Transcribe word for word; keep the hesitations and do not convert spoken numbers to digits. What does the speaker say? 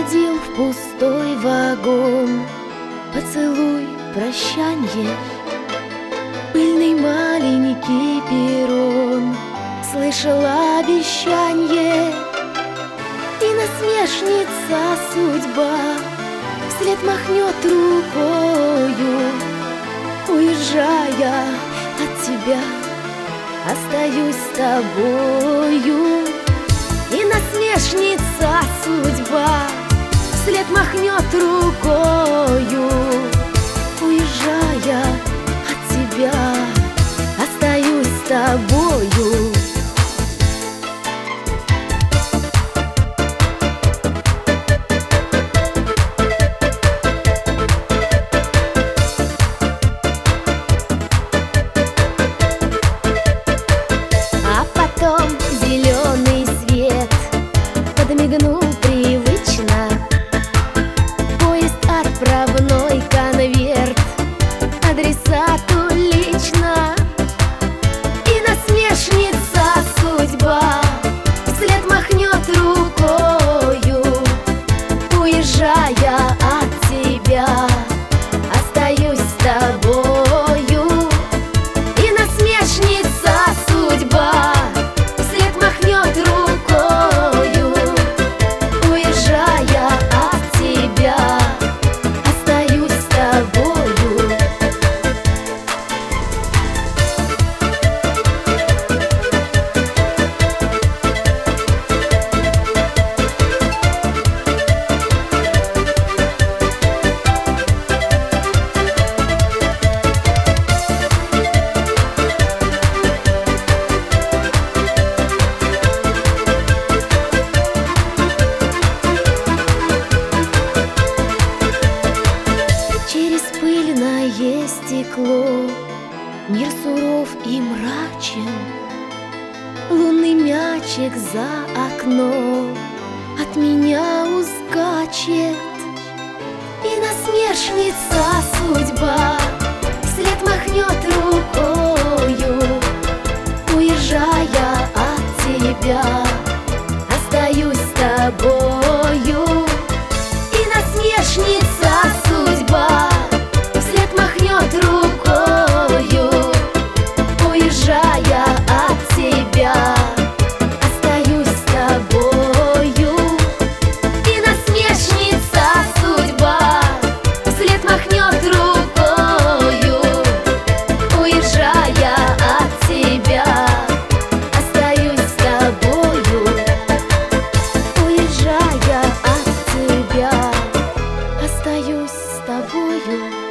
Посадил в пустой вагон, поцелуй, прощанье, пыльный маленький перрон. Слышала обещанье, и насмешница судьба вслед махнет рукою. Уезжая от тебя, остаюсь с тобою. И насмешница судьба вслед махнет рукою. Уезжая от тебя, остаюсь с тобою. А потом зеленый свет подмигнул привычно. Поезд отправной конверт адресату лично. И насмешница судьба вслед махнет рукою. Уезжая от тебя, остаюсь с тобою. И насмешница судьба вслед махнет рукою. Уезжая от тебя, остаюсь с тобою. Через пыльное стекло мир суров и мрачен. Лунный мячик за окном от меня ускачет. И насмешница судьба вслед махнет рукою. Уезжая от тебя, остаюсь с тобою. И насмешница судьба вслед махнет рукою. Уезжая от тебя, остаюсь с тобою. И насмешница судьба вслед махнет рукою. Уезжая от тебя, остаюсь с тобою. Уезжая от тебя, остаюсь с тобою.